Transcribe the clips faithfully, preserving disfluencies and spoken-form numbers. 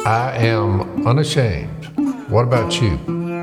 I am unashamed. What about you?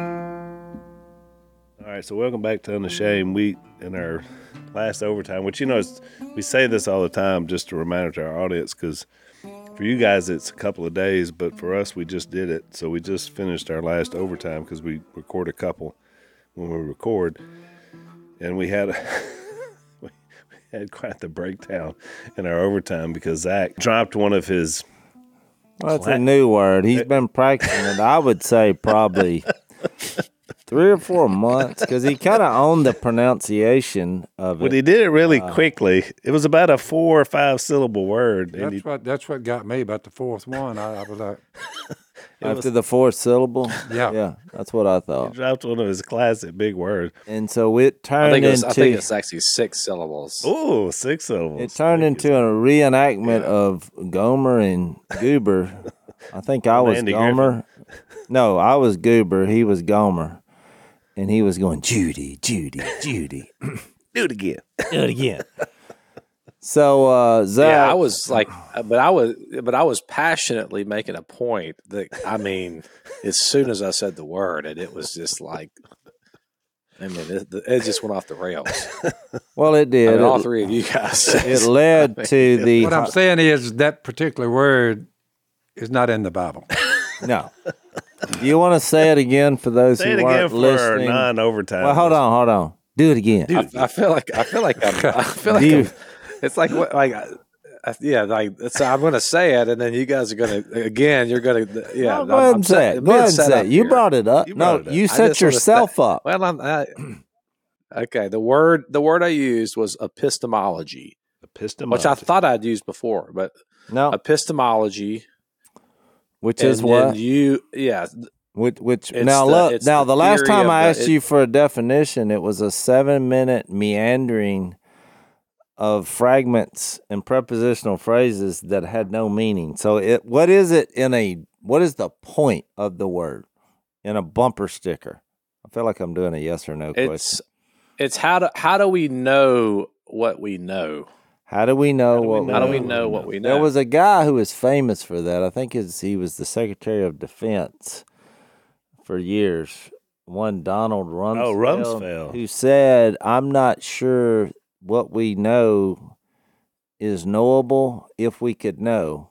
All right, so welcome back to Unashamed. We, in our last overtime, which, you know, it's, we say this all the time just a reminder to our audience, because for you guys it's a couple of days, but for us we just did it. So we just finished our last overtime because we record a couple when we record, and we had a, we had quite the breakdown in our overtime because Zach dropped one of his. Well, that's a new word. He's been practicing it, I would say, probably three or four months, because he kind of owned the pronunciation of it. But he did it really uh, quickly. It was about a four or five syllable word. That's and he, what that's what got me about the fourth one. I, I was like, after was, the fourth syllable? Yeah. Yeah, that's what I thought. He dropped one of his classic big words. And so it turned I think it was, into... I think it's actually six syllables. Oh, six syllables. It turned into a reenactment yeah. of Gomer and Goober. I think I was Andy Gomer. Griffin. No, I was Goober. He was Gomer. And he was going, Judy, Judy, Judy. Do it again. Do it again. So, uh, Zach. Yeah, I was like, but I was, but I was passionately making a point that, I mean, as soon as I said the word, and it was just like, I mean, it, it just went off the rails. Well, it did. I mean, it, all three of you guys. It led I mean, to the. What I'm saying is that particular word is not in the Bible. No. Do you want to say it again for those say who it weren't again for listening? Non-overtime. Well, hold on, hold on. Do it again. I, I feel like I feel like I'm, I feel like I'm, it's like what like I, yeah like so I'm going to say it, and then you guys are going to again. You're going to yeah. No, go ahead and say it. Go ahead and say it. You brought it up. You no, it up. you set yourself say, up. Well, I'm I, okay. The word the word I used was epistemology, epistemology, which I thought I'd used before, but no epistemology, which is what you yeah. Which, which now the, look now the, the last time I asked the, it, you for a definition, it was a seven minute meandering of fragments and prepositional phrases that had no meaning. So it what is it in a what is the point of the word in a bumper sticker? I feel like I'm doing a yes or no it's, question. It's how do how do we know what we know? How do we know how do what we we know? How know? do we know what we know? There was a guy who was famous for that. I think his, he was the Secretary of Defense for years, one Donald Rumsfeld, oh, Rumsfeld, who said, I'm not sure what we know is knowable if we could know.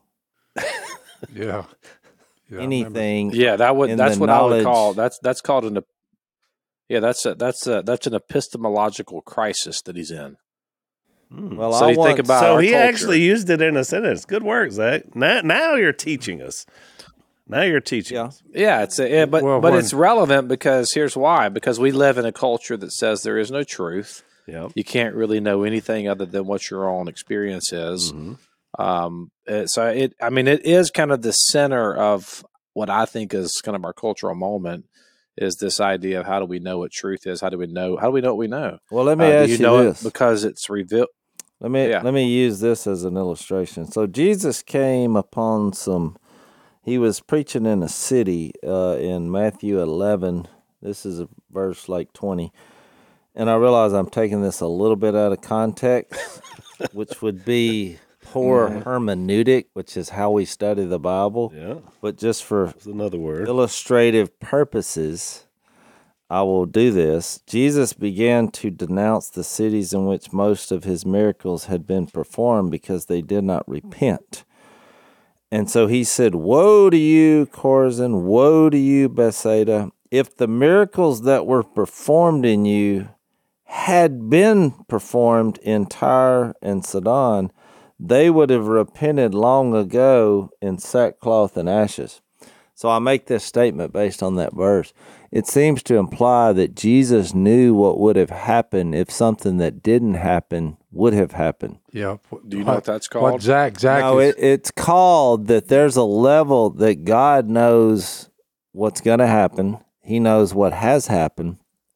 yeah. yeah anything. Yeah, that would that's what knowledge. I would call that's that's called an yeah, that's a that's a that's an epistemological crisis that he's in. Hmm. Well, so I you want, think about so our he culture. actually used it in a sentence. Good work, Zach. Now, now you're teaching us. Now you're teaching yeah. us. Yeah, it's a, yeah, but well, but when, it's relevant because here's why: because we live in a culture that says there is no truth. Yep. You can't really know anything other than what your own experience is. Mm-hmm. Um, so it, I mean, it is kind of the center of what I think is kind of our cultural moment. Is this idea of how do we know what truth is? How do we know? How do we know what we know? Well, let me uh, ask you, you know this it because it's revealed. Let me yeah. let me use this as an illustration. So Jesus came upon some. He was preaching in a city uh, in Matthew eleven. This is a verse like twenty. And I realize I'm taking this a little bit out of context, which would be poor mm-hmm. hermeneutic, which is how we study the Bible. Yeah. But just for That's another word. illustrative purposes, I will do this. Jesus began to denounce the cities in which most of his miracles had been performed because they did not repent. And so he said, woe to you, Chorazin, woe to you, Bethsaida. If the miracles that were performed in you had been performed in Tyre and Sidon, they would have repented long ago in sackcloth and ashes. So I make this statement based on that verse. It seems to imply that Jesus knew what would have happened if something that didn't happen would have happened. Yeah. Do you know what that's called? What Zach, Zach no, is, it, it's called that there's a level that God knows what's going to happen. He knows what has happened.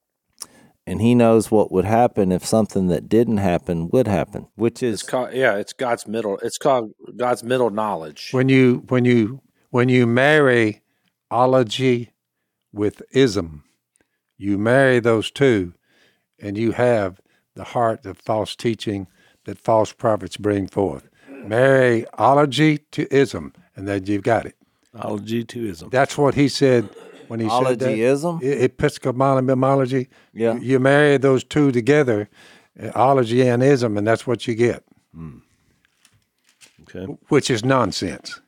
And he knows what would happen if something that didn't happen would happen, which is... It's called, yeah, it's God's middle. It's called God's middle knowledge. When you, when you, when you marry ology with ism, you marry those two, and you have the heart of false teaching that false prophets bring forth. Marry ology to ism, and then you've got it. Ology to ism. That's what he said when he said that. Ologyism? E- Epistemology. Yeah. You, you marry those two together, uh, ology and ism, and that's what you get, Okay. which is nonsense.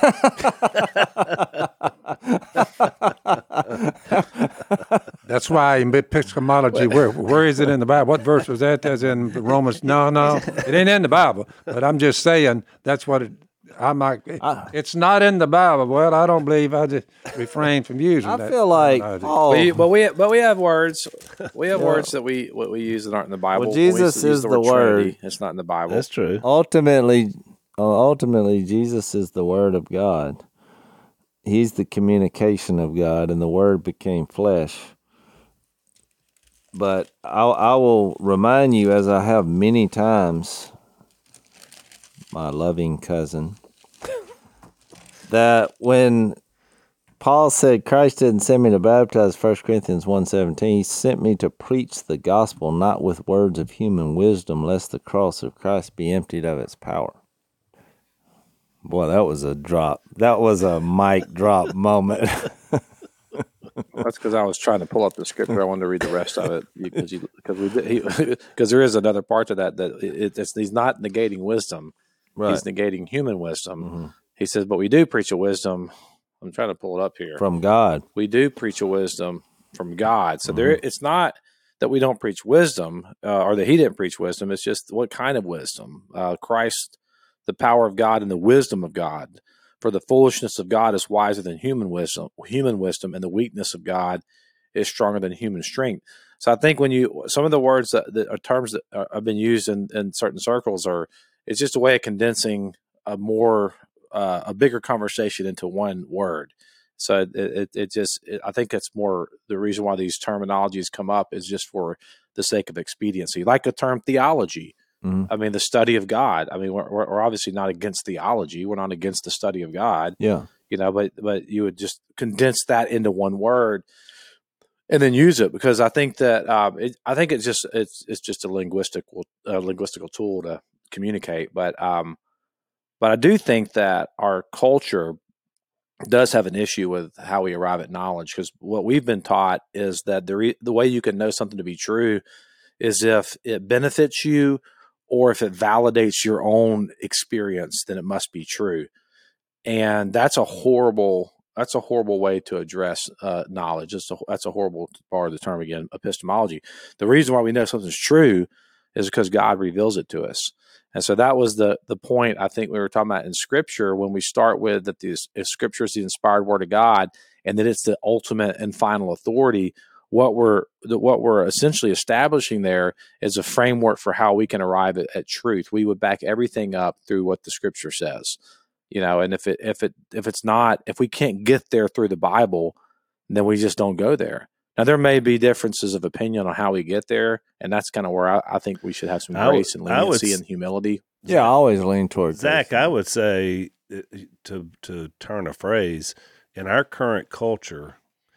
That's why in epistemology, where where is it in the Bible? What verse was that? That's in Romans. No, no, it ain't in the Bible. But I'm just saying that's what it. I'm like, it's not in the Bible. Well, I don't believe. I just refrain from using I that. feel like terminology. Paul. We, but we but we have words. We have words that we what we use that aren't in the Bible. Well, When we Jesus use is the the word. word. Trinity, it's not in the Bible. That's true. Ultimately, uh, ultimately, Jesus is the Word of God. He's the communication of God, and the Word became flesh. But I, I will remind you, as I have many times, my loving cousin, that when Paul said Christ didn't send me to baptize, First Corinthians one seventeen, he sent me to preach the gospel, not with words of human wisdom, lest the cross of Christ be emptied of its power. Boy, that was a drop. That was a mic drop moment. That's because I was trying to pull up the scripture. I wanted to read the rest of it because because we because there is another part to that that it, it's he's not negating wisdom. Right. He's negating human wisdom. Mm-hmm. He says, but we do preach a wisdom. I'm trying to pull it up here. From God. We do preach a wisdom from God. So mm-hmm. there, it's not that we don't preach wisdom uh, or that he didn't preach wisdom. It's just what kind of wisdom? Uh, Christ, the power of God and the wisdom of God. For the foolishness of God is wiser than human wisdom, human wisdom, and the weakness of God is stronger than human strength. So I think when you, some of the words that, that are terms that are, have been used in, in certain circles are, it's just a way of condensing a more, uh, a bigger conversation into one word. So it, it, it just, it, I think it's more the reason why these terminologies come up is just for the sake of expediency. Like the term theology. Mm-hmm. I mean, the study of God. I mean, we're, we're obviously not against theology. We're not against the study of God. Yeah. You know, but but you would just condense that into one word and then use it because I think that um, it, I think it's just it's it's just a linguistical uh, linguistical tool to communicate. But um, but I do think that our culture does have an issue with how we arrive at knowledge because what we've been taught is that the re- the way you can know something to be true is if it benefits you. Or if it validates your own experience, then it must be true. And that's a horrible that's a horrible way to address uh, knowledge. It's a, that's a horrible part of the term again, epistemology. The reason why we know something's true is because God reveals it to us. And so that was the the point I think we were talking about in Scripture when we start with that the Scripture is the inspired Word of God and that it's the ultimate and final authority. What we're what we're essentially establishing there is a framework for how we can arrive at, at truth. We would back everything up through what the Scripture says, you know. And if it if it if it's not if we can't get there through the Bible, then we just don't go there. Now there may be differences of opinion on how we get there, and that's kind of where I, I think we should have some grace and leniency and humility. Yeah, I always lean toward Zach. grace. I would say to to turn a phrase in our current culture.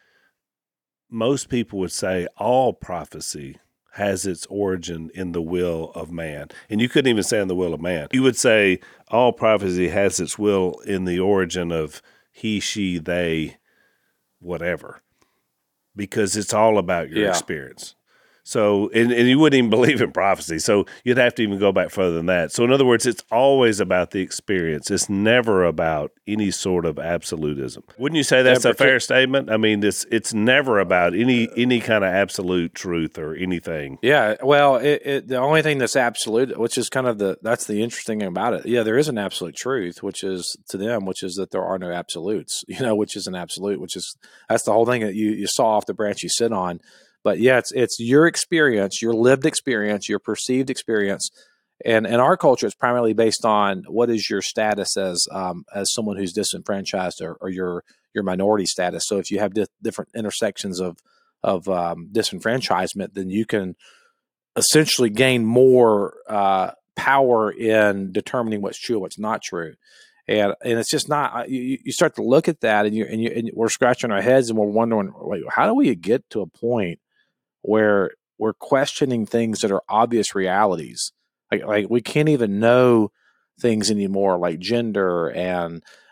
Most people would say all prophecy has its origin in the will of man. And you couldn't even say in the will of man. You would say all prophecy has its will in the origin of he, she, they, whatever. Because it's all about your yeah. experience. So, and, and you wouldn't even believe in prophecy. So you'd have to even go back further than that. So in other words, it's always about the experience. It's never about any sort of absolutism. Wouldn't you say that's yeah, a fair statement? I mean, it's it's never about any any kind of absolute truth or anything. Yeah. Well, it, it, the only thing that's absolute, which is kind of the, that's the interesting thing about it. Yeah, there is an absolute truth, which is to them, which is that there are no absolutes, you know, which is an absolute, which is, that's the whole thing that you, you saw off the branch you sit on. But yeah, it's it's your experience, your lived experience, your perceived experience, and in our culture, it's primarily based on what is your status as um, as someone who's disenfranchised or, or your your minority status. So if you have di- different intersections of of um, disenfranchisement, then you can essentially gain more uh, power in determining what's true and what's not true. And and it's just not. You, you start to look at that, and you and you and we're scratching our heads, and we're wondering, wait, how do we get to a point where we're questioning things that are obvious realities? Like, like we can't even know things anymore, like gender and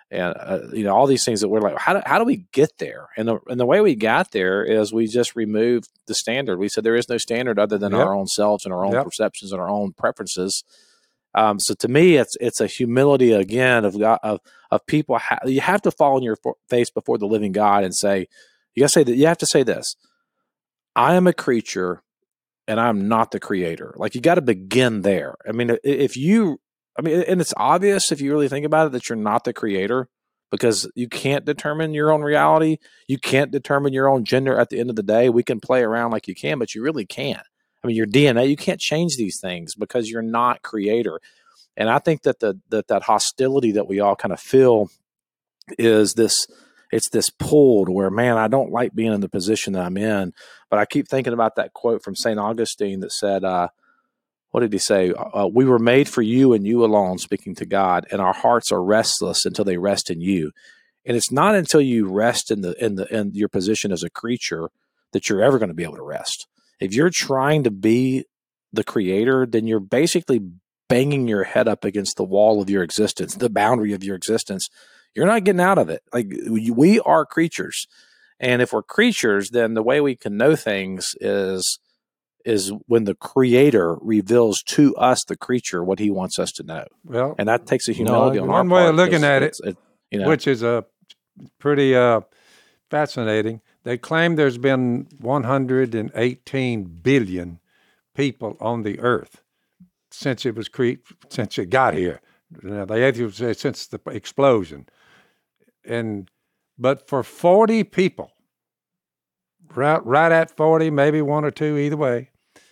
and uh, you know all these things that we're like, how do, how do we get there? And the and the way we got there is we just removed the standard. We said there is no standard other than Yep. our own selves and our own Yep. perceptions and our own preferences. Um, so to me, it's it's a humility again of God, of of people. Ha- you have to fall on your face before the living God and say, you got to say that. You have to say this: I am a creature, and I'm not the creator. Like you got to begin there. I mean, if you, I mean, and it's obvious if you really think about it that you're not the creator because you can't determine your own reality. You can't determine your own gender. At the end of the day, we can play around like you can, but you really can't. I mean, your D N A, you can't change these things because you're not creator. And I think that the that that hostility that we all kind of feel is this, it's this pull to where, man, I don't like being in the position that I'm in. But I keep thinking about that quote from Saint Augustine that said, uh, what did he say? Uh, we were made for you and you alone, speaking to God, and our hearts are restless until they rest in you. And it's not until you rest in the in the in your position as a creature that you're ever going to be able to rest. If you're trying to be the creator, then you're basically banging your head up against the wall of your existence, the boundary of your existence. You're not getting out of it. Like we are creatures. And if we're creatures, then the way we can know things is, is when the creator reveals to us, the creature, what he wants us to know. Well, And that takes a humility on our one part. way of looking because at it, it's- it, you know, which is a pretty uh, fascinating. They claim there's been one hundred eighteen billion people on the earth since it was cre- since it got here. Now, the atheists say since the explosion, and but for forty people, right, right at forty, maybe one or two, either way,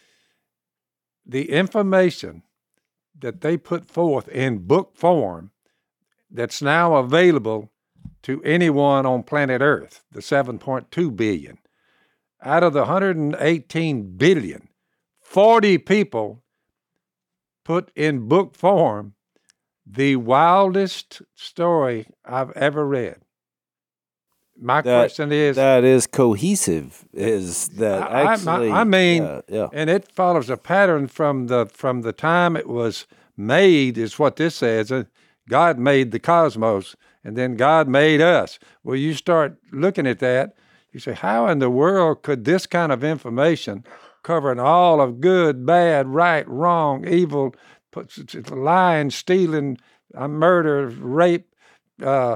the information that they put forth in book form that's now available to anyone on planet Earth, the seven point two billion. Out of the one hundred eighteen billion, forty people put in book form the wildest story I've ever read. My That- question is, that is cohesive. Is that I- I- actually? I mean, yeah, yeah. and it follows a pattern from the from the time it was made, is what this says. Uh, God made the cosmos, and then God made us. Well, you start looking at that, you say, how in the world could this kind of information covering all of good, bad, right, wrong, evil, lying, stealing, uh, murder, rape, uh,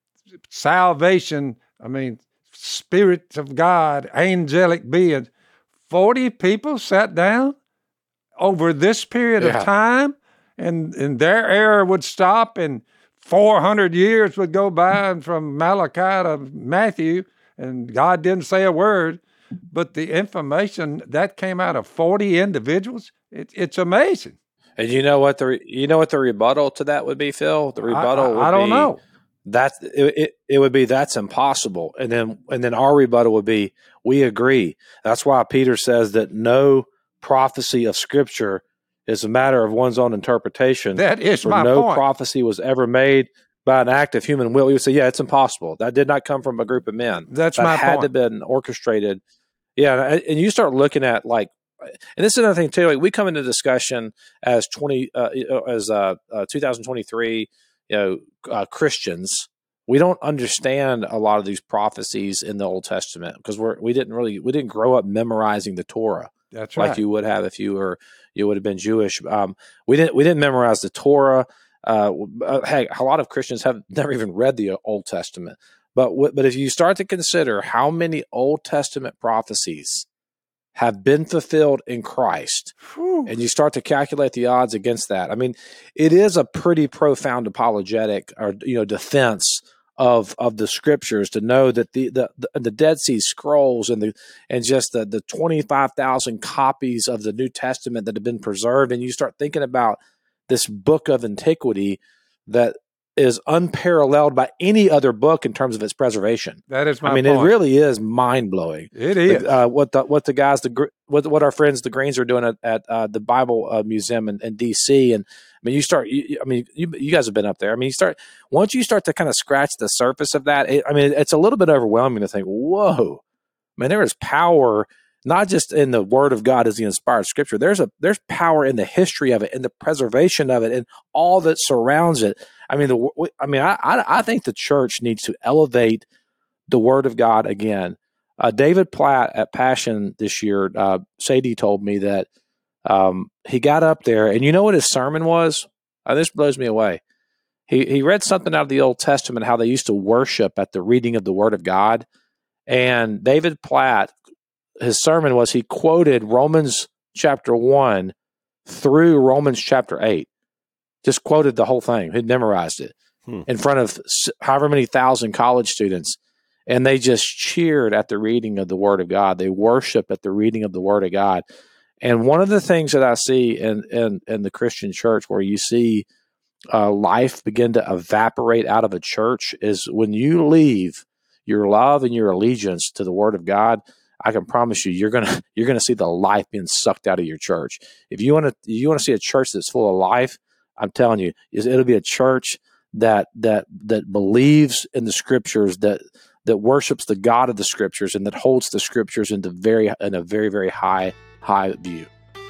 salvation, I mean, spirits of God, angelic beings, forty people sat down over this period Yeah. of time, and, and their era would stop, and four hundred years would go by, and from Malachi to Matthew, and God didn't say a word. But the information that came out of forty individuals, it, it's amazing. and you know what the re- you know what the rebuttal to that would be, Phil? The I, rebuttal I, would I don't be, know. That's it, it. It would be that's impossible, and then and then our rebuttal would be we agree. That's why Peter says that no prophecy of Scripture is a matter of one's own interpretation. That is For my no point. prophecy was ever made by an act of human will. We would say, yeah, it's impossible. That did not come from a group of men. That's that my had to point. been orchestrated. Yeah, and and you start looking at like, and this is another thing too. Like we come into discussion as twenty uh, as uh, uh, twenty twenty-three, you know, uh, Christians. We don't understand a lot of these prophecies in the Old Testament because we're we didn't really we didn't grow up memorizing the Torah That's like right. you would have if you were you would have been Jewish. Um, we didn't we didn't memorize the Torah. Uh, hey, a lot of Christians have never even read the Old Testament. But w- but if you start to consider how many Old Testament prophecies have been fulfilled in Christ, Whew. and you start to calculate the odds against that, I mean, it is a pretty profound apologetic or you know defense of of the Scriptures to know that the the, the, the Dead Sea Scrolls and the and just the the twenty-five thousand copies of the New Testament that have been preserved, and you start thinking about this book of antiquity that is unparalleled by any other book in terms of its preservation. That is my I mean, point. it really is mind blowing. It is. Uh, what the what the guys the gr- what what our friends the Greens are doing at, at uh, the Bible uh, Museum in, in D C and I mean, you start. You, I mean, you you guys have been up there. I mean, you start once you start to kind of scratch the surface of that. It, I mean, it's a little bit overwhelming to think, whoa, man, there is power not just in the Word of God as the inspired Scripture. There's a there's power in the history of it, in the preservation of it, and all that surrounds it. I mean, the I mean, I I think the church needs to elevate the Word of God again. Uh, David Platt at Passion this year, uh, Sadie told me that um, he got up there, and you know what his sermon was? Uh, this blows me away. He he read something out of the Old Testament, how they used to worship at the reading of the Word of God. And David Platt, his sermon was, he quoted Romans chapter one through Romans chapter eight. Just quoted the whole thing. He'd memorized it hmm. in front of however many thousand college students. And they just cheered at the reading of the Word of God. They worshiped at the reading of the Word of God. And one of the things that I see in, in, in the Christian church where you see uh, life begin to evaporate out of a church is when you leave your love and your allegiance to the Word of God. I can promise you, you're gonna you're gonna see the life being sucked out of your church. If you want to you want to see a church that's full of life, I'm telling you, it'll be a church that that that believes in the Scriptures, that that worships the God of the Scriptures, and that holds the Scriptures into very in a very very high high view.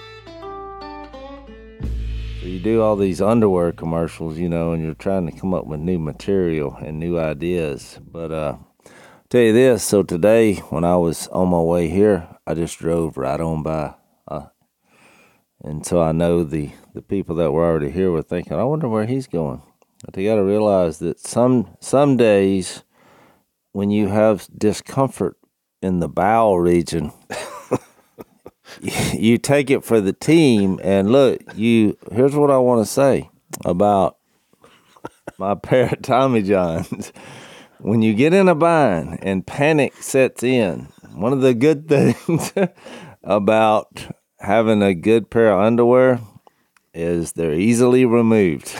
So you do all these underwear commercials, you know, and you're trying to come up with new material and new ideas. But uh, I'll tell you this, so today when I was on my way here, I just drove right on by. Uh, and so I know the, the people that were already here were thinking, I wonder where he's going. But you got to realize that some some days when you have discomfort in the bowel region, you take it for the team. And look, you here's what I want to say about my pair of Tommy Johns. When you get in a bind and panic sets in, one of the good things about having a good pair of underwear is they're easily removed.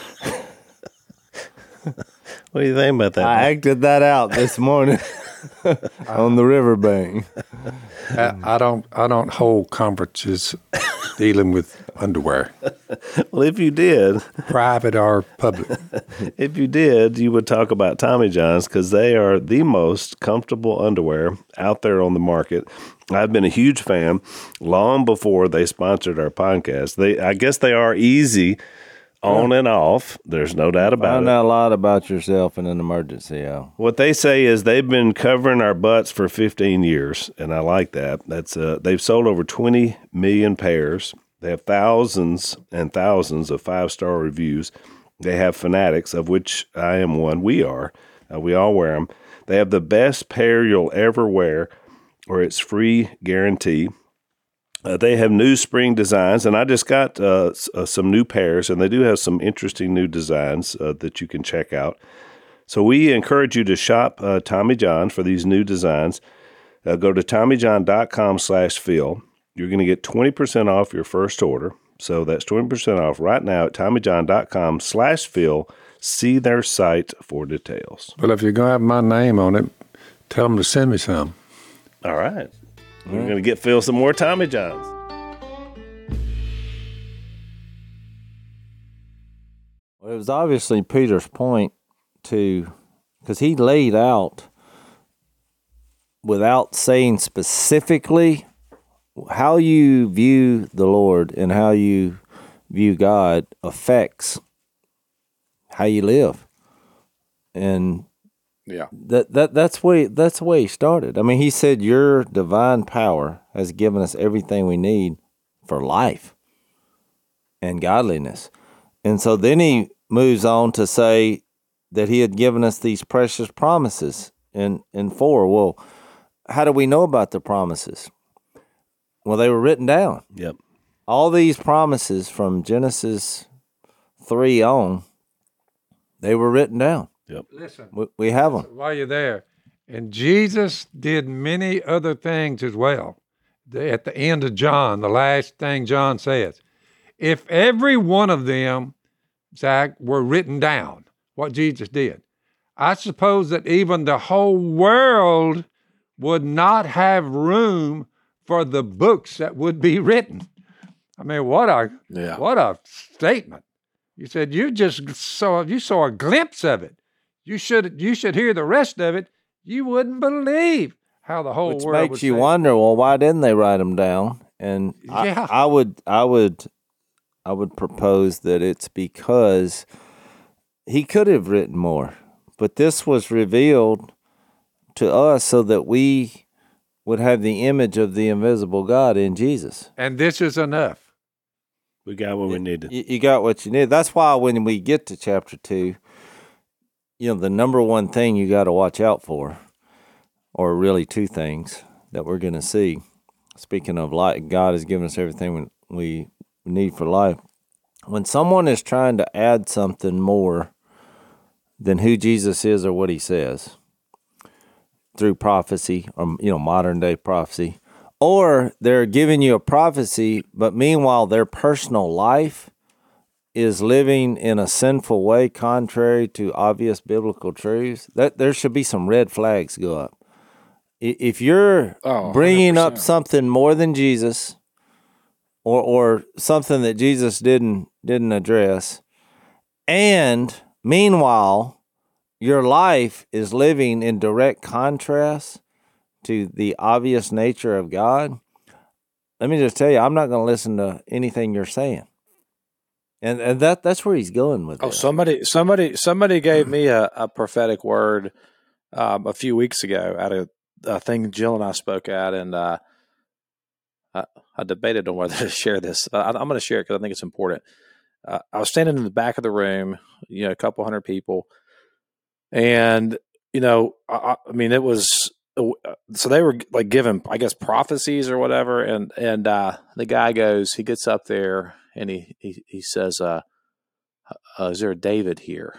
What do you think about that? I man? acted that out this morning on the riverbank. I, I don't I don't hold conferences dealing with underwear, Well, if you did, private or public. if you did, you would talk about Tommy Johns because they are the most comfortable underwear out there on the market. I've been a huge fan long before they sponsored our podcast. They, I guess they are easy on and off. There's no doubt about Found it. out a lot about yourself in an emergency, Al. What they say is they've been covering our butts for fifteen years, and I like that. That's uh, they've sold over twenty million pairs. They have thousands and thousands of five-star reviews. They have fanatics, of which I am one. We are. Uh, we all wear them. They have the best pair you'll ever wear, or it's free guarantee. Uh, they have new spring designs, and I just got uh, s- uh, some new pairs, and they do have some interesting new designs uh, that you can check out. So we encourage you to shop uh, Tommy John for these new designs. Uh, go to TommyJohn.com slash Phil. You're going to get twenty percent off your first order. So that's twenty percent off right now at TommyJohn.com slash Phil. See their site for details. Well, if you're going to have my name on it, tell them to send me some. All right. We're going to get Phil some more Tommy Johns. Well, it was obviously Peter's point to, because he laid out without saying specifically how you view the Lord and how you view God affects how you live. And Yeah. That that that's way that's the way he started. I mean, he said, "Your divine power has given us everything we need for life and godliness." And so then he moves on to say that he had given us these precious promises in in four. Well, how do we know about the promises? Well, they were written down. Yep. All these promises from Genesis three on, they were written down. Listen, We, we have them. while you're there, and Jesus did many other things as well. The- At the end of John, the last thing John says, if every one of them, Zach, were written down, what Jesus did, I suppose that even the whole world would not have room for the books that would be written. I mean, what a Yeah. what a statement! You said you just saw you saw a glimpse of it. You should you should hear the rest of it. You wouldn't believe how the whole Which world makes would you say, wonder, well, why didn't they write them down? And Yeah. I, I would, I would, I would propose that it's because he could have written more, but this was revealed to us so that we would have the image of the invisible God in Jesus. And this is enough. We got what we needed. You, you got what you need. That's why when we get to chapter two, you know, the number one thing you got to watch out for, or really two things that we're going to see. Speaking of life, God has given us everything we need for life. When someone is trying to add something more than who Jesus is or what he says through prophecy, or, you know, modern day prophecy, or they're giving you a prophecy, but meanwhile their personal life is living in a sinful way contrary to obvious biblical truths, that there should be some red flags go up. If you're Oh, bringing one hundred up percent. something more than Jesus, or or something that Jesus didn't didn't address, and meanwhile your life is living in direct contrast to the obvious nature of God, let me just tell you, I'm not going to listen to anything you're saying. And and that that's where he's going with Oh, this. somebody, somebody, somebody gave me a, a prophetic word um, a few weeks ago at a, a thing Jill and I spoke at, and uh, I, I debated on whether to share this. I, I'm going to share it because I think it's important. Uh, I was standing in the back of the room, you know, a couple hundred people, and you know, I, I mean, it was so they were like given, I guess, prophecies or whatever, and and uh, the guy goes, he gets up there and he he, he says, uh, uh, "Is there a David here?"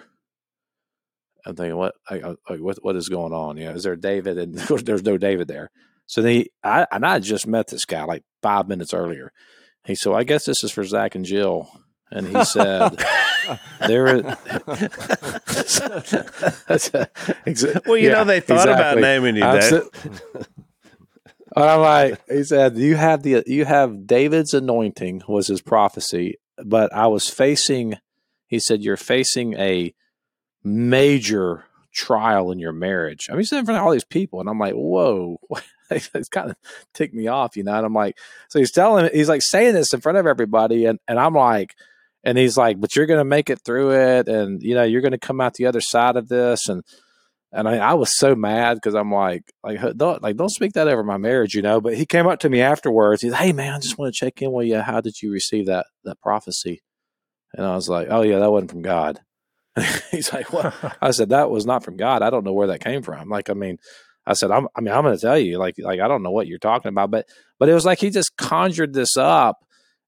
I'm thinking, what, I, I, what, what is going on? You know, is there a David? And of course, there's no David there. So then he, I, and I just met this guy like five minutes earlier. He said, I guess this is for Zach and Jill. And he said, there is. Well, you yeah, know, they thought about exactly. naming you, I'm Dave. sit- And I'm like, he said, you have the, you have David's anointing was his prophecy, but I was facing, he said, you're facing a major trial in your marriage. I mean, he's in front of all these people, and I'm like, whoa, it's kind of ticked me off, you know. And I'm like, so he's telling, he's like saying this in front of everybody, and and I'm like, and he's like, but you're gonna make it through it, and you know, you're gonna come out the other side of this, and and I, I was so mad because I'm like, like don't like don't speak that over my marriage, you know. But he came up to me afterwards. He's, hey man, I just want to check in with you. How did you receive that that prophecy? And I was like, oh yeah, that wasn't from God. He's like, what? I said, that was not from God. I don't know where that came from. Like, I mean, I said, I'm, I mean, I'm going to tell you, like, like, I don't know what you're talking about, but, but it was like, he just conjured this up.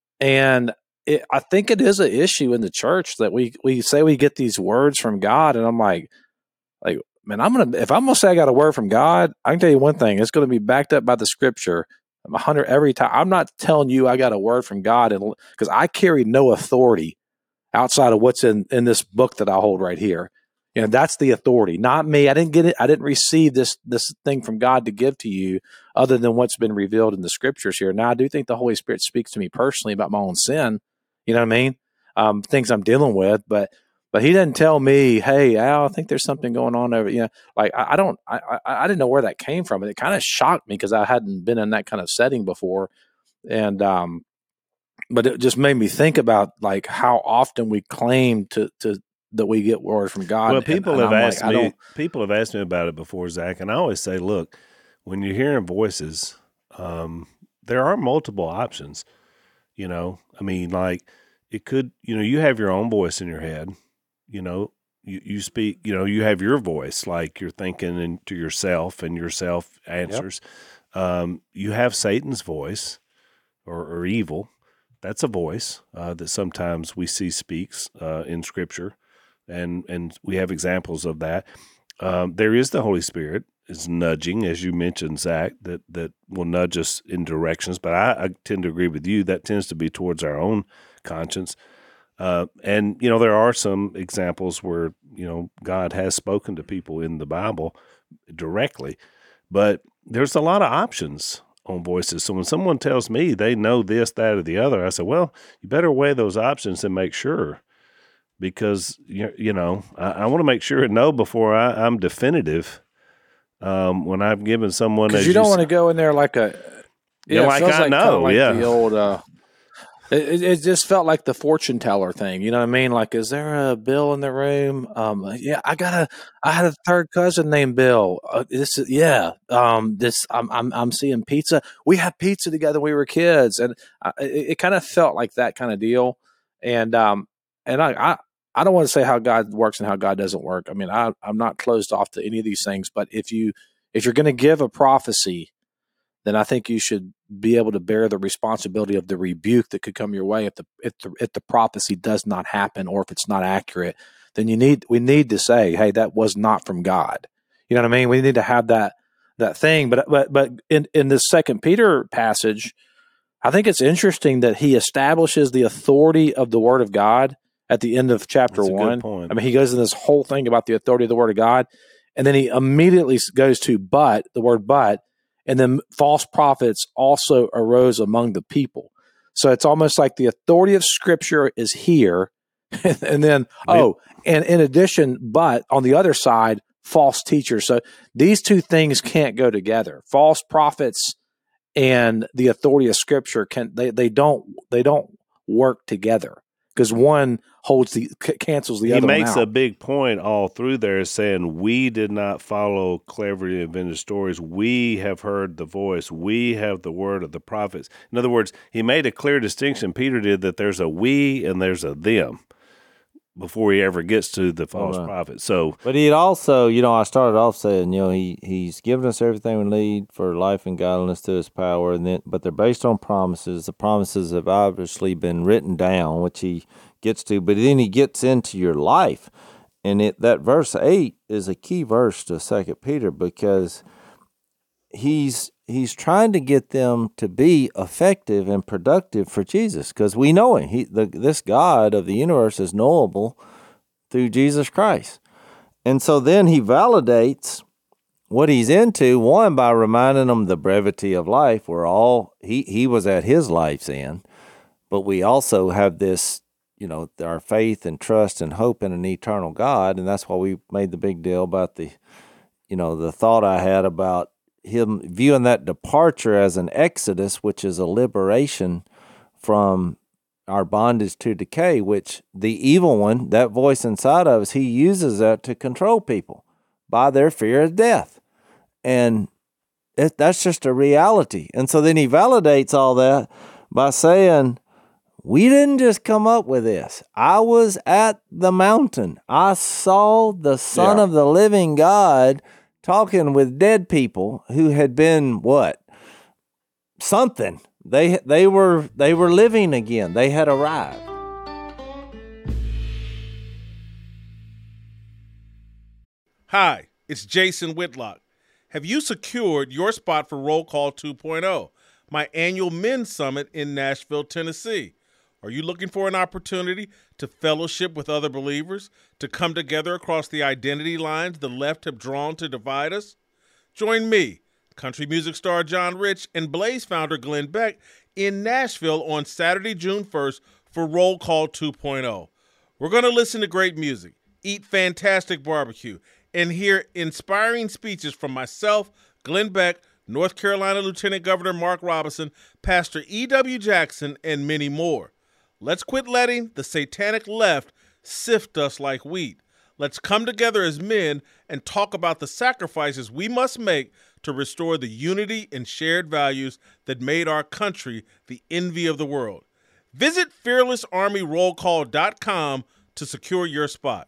And it, I think it is an issue in the church that we, we say we get these words from God. And I'm like, like, man, I'm going to, if I'm going to say I got a word from God, I can tell you one thing, it's going to be backed up by the scripture. I'm a hundred every time. I'm not telling you I got a word from God, and because I carry no authority outside of what's in, in this book that I hold right here. You know, that's the authority, not me. I didn't get it. I didn't receive this, this thing from God to give to you other than what's been revealed in the scriptures here. Now, I do think the Holy Spirit speaks to me personally about my own sin. You know what I mean? Um, things I'm dealing with, but, but he didn't tell me, hey, Al, I think there's something going on over, you know, like I, I don't, I, I, I didn't know where that came from. And it kind of shocked me because I hadn't been in that kind of setting before. And, um, but it just made me think about like how often we claim to, to that we get words from God. Well, people and, and have I'm asked like, me. People have asked me about it before, Zach, and I always say, look, when you're hearing voices, um, there are multiple options. You know, I mean, like it could, you know, you have your own voice in your head. You know, you you speak. You know, you have your voice, like you're thinking into yourself, and yourself answers. Yep. Um, you have Satan's voice, or, or evil. That's a voice uh, that sometimes we see speaks uh, in Scripture, and and we have examples of that. Um, there is the Holy Spirit is nudging, as you mentioned, Zach, that that will nudge us in directions. But I, I tend to agree with you. That tends to be towards our own conscience. Uh, and you know, there are some examples where you know God has spoken to people in the Bible directly, but there's a lot of options on voices. So when someone tells me they know this, that, or the other, I say, well, you better weigh those options and make sure, because you you know I, I want to make sure and know before I, I'm definitive Um, when I've given someone, Because as you don't s- want to go in there like a Yeah, it like feels I kinda know, like yeah. the old. Uh, it, it it just felt like the fortune teller thing. You know what I mean? Like, is there a Bill in the room? Um, yeah, I got a. I had a third cousin named Bill. Uh, this is yeah. Um, this I'm I'm I'm seeing pizza. We had pizza together when we were kids, and I, it, it kind of felt like that kind of deal. And um, and I. I I don't want to say how God works and how God doesn't work. I mean, I, I'm not closed off to any of these things. But if you if you're going to give a prophecy, then I think you should be able to bear the responsibility of the rebuke that could come your way if the if the if the prophecy does not happen or if it's not accurate. Then you need we need to say, hey, that was not from God. You know what I mean? We need to have that that thing. But but but in in this Second Peter passage, I think it's interesting that he establishes the authority of the Word of God at the end of chapter That's a good one. point. I mean, he goes in this whole thing about the authority of the Word of God, and then he immediately goes to but, the word but, and then false prophets also arose among the people. So it's almost like the authority of Scripture is here, and then, oh, and in addition, but on the other side, false teachers. So these two things can't go together. False prophets and the authority of Scripture can they they don't they don't work together because one holds the c- cancels the he other one makes out. a big point all through there saying we did not follow cleverly invented stories. We have heard the voice. We have the word of the prophets. In other words, he made a clear distinction, Peter did, that there's a we and there's a them before he ever gets to the false Right. prophet. So But he'd also, you know, I started off saying, you know, he he's given us everything we need for life and godliness to his power, and then but they're based on promises. The promises have obviously been written down, which he gets to, but then he gets into your life. And it that verse eight is a key verse to Second Peter because he's he's trying to get them to be effective and productive for Jesus because we know him. He the this God of the universe is knowable through Jesus Christ. And so then he validates what he's into, one, by reminding them the brevity of life. We're all, he, he was at his life's end, but we also have this, you know, our faith and trust and hope in an eternal God. And that's why we made the big deal about the, you know, the thought I had about him viewing that departure as an exodus, which is a liberation from our bondage to decay, which the evil one, that voice inside of us, he uses that to control people by their fear of death. And it, that's just a reality. And so then he validates all that by saying, we didn't just come up with this. I was at the mountain. I saw the Son Yeah. of the living God talking with dead people who had been what? Something. They they were they were living again. They had arrived. Hi, it's Jason Whitlock. Have you secured your spot for Roll Call two point oh, my annual men's summit in Nashville, Tennessee? Are you looking for an opportunity to fellowship with other believers, to come together across the identity lines the left have drawn to divide us? Join me, country music star John Rich, and Blaze founder Glenn Beck in Nashville on Saturday, June first for Roll Call two point oh. We're going to listen to great music, eat fantastic barbecue, and hear inspiring speeches from myself, Glenn Beck, North Carolina Lieutenant Governor Mark Robinson, Pastor E W. Jackson, and many more. Let's quit letting the satanic left sift us like wheat. Let's come together as men and talk about the sacrifices we must make to restore the unity and shared values that made our country the envy of the world. Visit fearless army roll call dot com to secure your spot.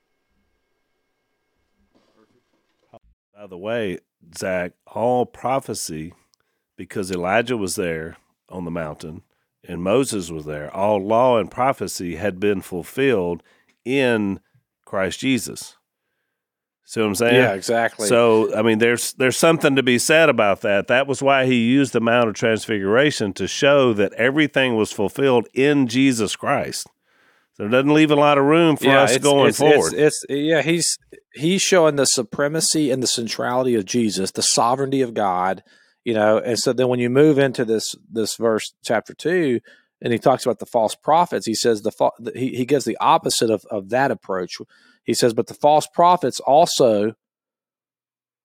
by the way, Zach, all prophecy, because Elijah was there on the mountain and Moses was there, all law and prophecy had been fulfilled in Christ Jesus. See what I'm saying? Yeah, exactly. So, I mean, there's there's something to be said about that. That was why he used the Mount of Transfiguration to show that everything was fulfilled in Jesus Christ. So it doesn't leave a lot of room for us it's, going it's, forward. It's, it's yeah, he's he's showing the supremacy and the centrality of Jesus, the sovereignty of God, you know. And so then when you move into this this verse, chapter two, and he talks about the false prophets, he says the he he gives the opposite of of that approach. He says, but the false prophets also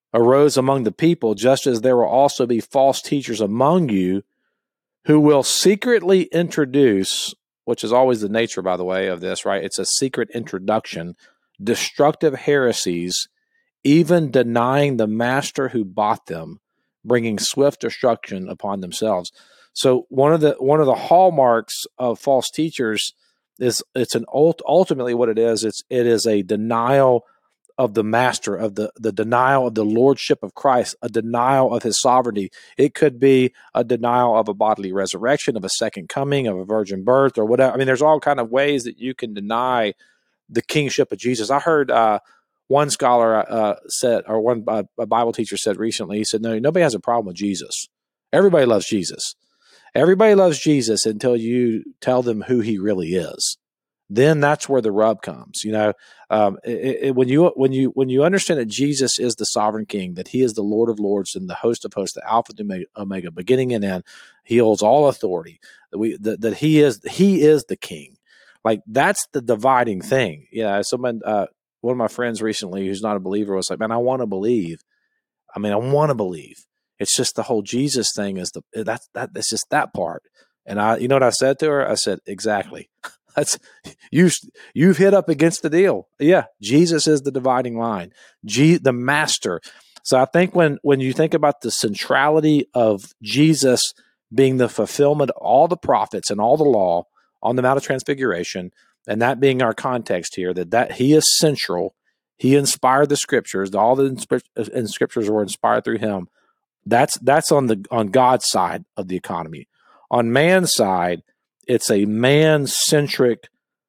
arose among the people, just as there will also be false teachers among you who will secretly introduce, which is always the nature, by the way, of this, right? It's a secret introduction, destructive heresies, even denying the master who bought them, bringing swift destruction upon themselves. So one of the one of the hallmarks of false teachers is it's an ult, ultimately what it is. It's it is a denial of the master, of the the denial of the lordship of Christ, a denial of his sovereignty. It could be a denial of a bodily resurrection, of a second coming, of a virgin birth, or whatever. I mean, there's all kind of ways that you can deny the kingship of Jesus. I heard uh, one scholar uh, said, or one uh, a Bible teacher said recently, he said, no, nobody has a problem with Jesus. Everybody loves Jesus. Everybody loves Jesus until you tell them who he really is. Then that's where the rub comes. You know, um, it, it, when you when you when you understand that Jesus is the sovereign King, that he is the Lord of Lords and the host of hosts, the Alpha and Omega, beginning and end, he holds all authority. That we that, that he is he is the King. Like that's the dividing thing. Yeah, someone uh, one of my friends recently, who's not a believer, was like, "Man, I want to believe. I mean, I want to believe. It's just the whole Jesus thing is the that's that it's just that part." And I, you know what I said to her? I said, "Exactly. That's you. You've hit up against the deal. Yeah, Jesus is the dividing line. G, the master." So I think when when you think about the centrality of Jesus being the fulfillment of all the prophets and all the law on the Mount of Transfiguration, and that being our context here, that that he is central. He inspired the scriptures. All the insp- scriptures were inspired through him. That's that's on the on God's side of the economy. On man's side, it's a man-centric